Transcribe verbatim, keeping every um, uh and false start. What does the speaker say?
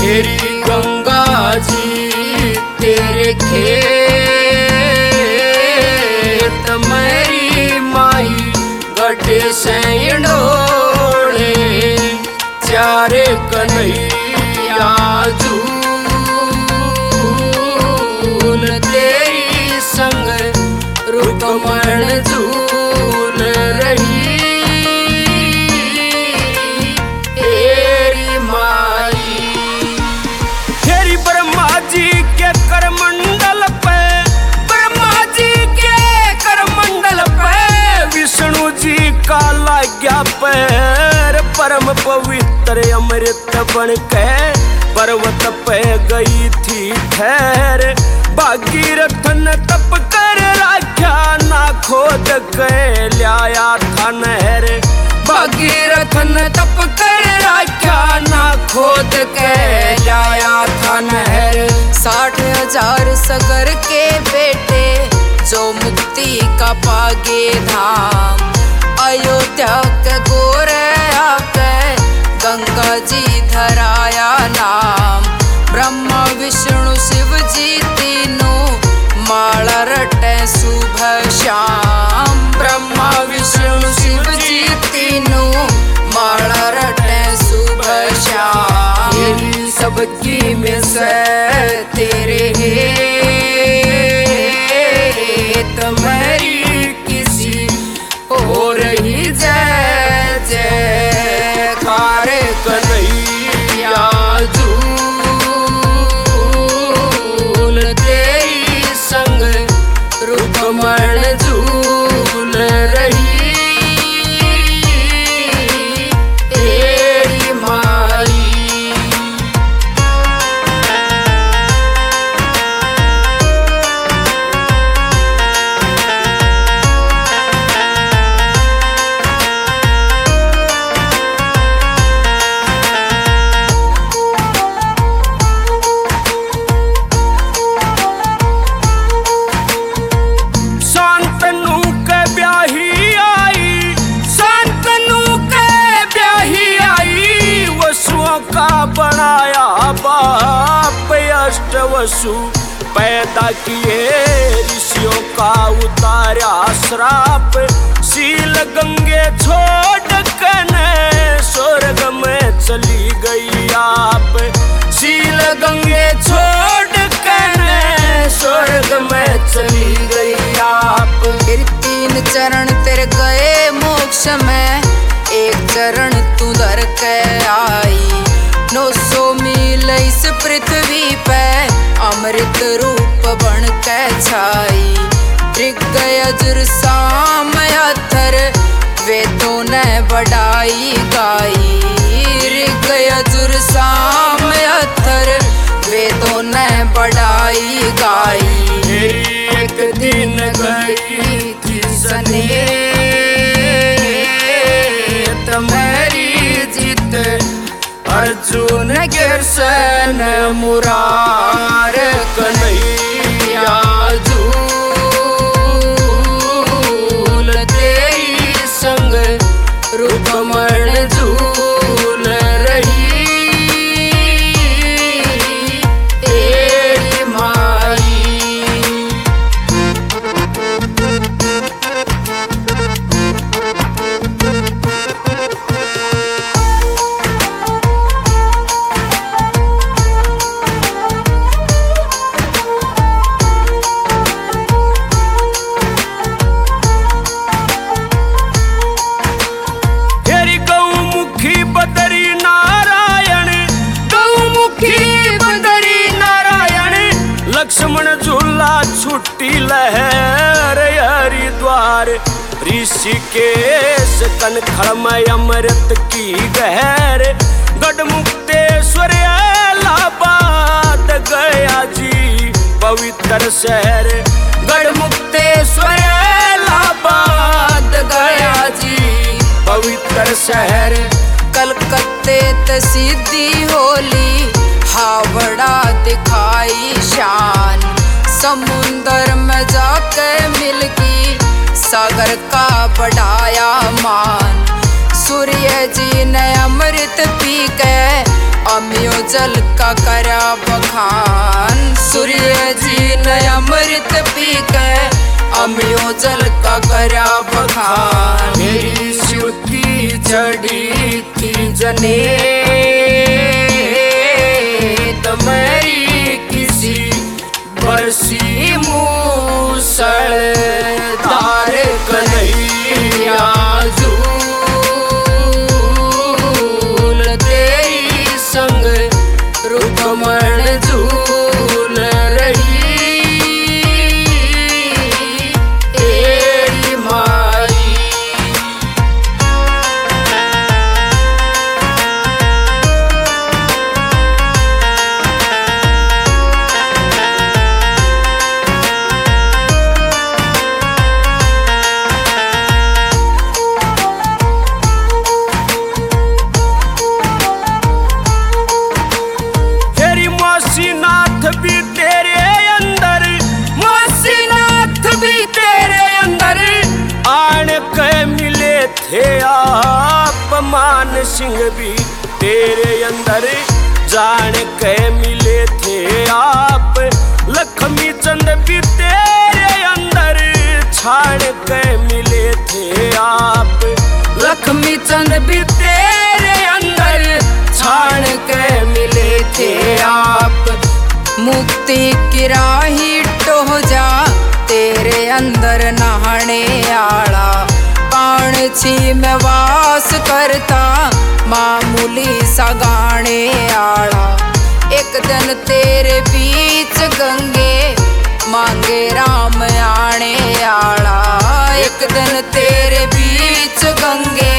तेरी गंगा जी तेरे खेत मेरी माई गड्ढे से डोले चारे कन्हैया झूल तेरी संग रुकमण झूल रही तेरी माई। तेरी ब्रह्मा जी के करमंडल पे ब्रह्मा जी के करमंडल पे विष्णु जी का लाग्या पैर परम पवित्र अमृत बन के पर्वत पे गई थी ठहर भागीरथ ने तप कर राख्या ना खोद के लाया था नहर भागीरथ ने तप कर राख्या ना खोद के लाया था नहर। साठ हजार सगर के बेटे जो मुक्ति का पागे धाम अयोध्या के गोरे पे गंगा जी धराया नाम ब्रह्मा विष्णु शिव जी तीनों माला रटे सुबह शाम ब्रह्मा विष्णु शिव जी तीनों माला रटे सुबह शाम। तेरी सबकी में से तेरे हेत मेरी किसी हो रही जय जयकार कन्हैया झूल तेरी संग रुकमण झूल रही तेरी माई। बनाया बाप अष्ट वसु पैदा किए ऋषियों का उतारा श्राप शील गंगे छोड़ कने स्वर्ग में चली गई आप शील गंगे छोड़ कने स्वर्ग में चली गई आप। तेरे तीन चरण तेरे गए मोक्ष में एक चरण तू धर के आई नौ सौ मील इस पृथ्वी पे अमृत रूप बन के छाई ऋग यजुर साम अथर वेदों ने बढ़ाई गाई ऋग यजुर साम अथर वेदों ने बढ़ाई गाई। एक दिन गई थी सनेत मेरी जीत अर्जुन कृष्ण मुरार कन्हैया झूल तेरी संग रुकमण झूल रही तेरी माई। लक्ष्मण झूला छुट्टी लहर हरिद्वार ऋषिकेश कनखड़ में अमृत की गहर गढ़मुक्तेश्वर इलाहाबाद गया जी पवित्र शहर गढ़मुक्तेश्वर इलाहाबाद गया जी पवित्र शहर। कलकत्ते ते सीधी होली हावड़ा दिखाई शान समुंदर में जाके मिलगी सागर का बढ़ाया मान सूर्य जी ने अमृत पी के अमियो जल का करा बखान। सूर्य जी ने अमृत पी के अमियो जल का करा बखान। मेरी शिव की चढ़ी थी जने तो मेरी किसी बरसी मूसल तार कन्हैया झूल तेरी संग रुकमण झूल रही तेरी माई। मोसीनाथ भी तेरे अंदर, मोसीनाथ भी तेरे अंदर आन के मिले थे आप। मान सिंह भी तेरे अंदर जान के मिले थे आप। लक्ष्मी चंद भी तेरे अंदर छाड़ के मिले थे आप। लक्ष्मी चंद भी तेरे अंदर छाड़ के मिले थे आप। मुक्ति की राही टोह जा तेरे अंदर नहाने आला। पाण छी में वास करता मामूली सा गाने आला। एक दिन तेरे बीच गंगे मांगे राम आने आला। एक दिन तेरे बीच गंगे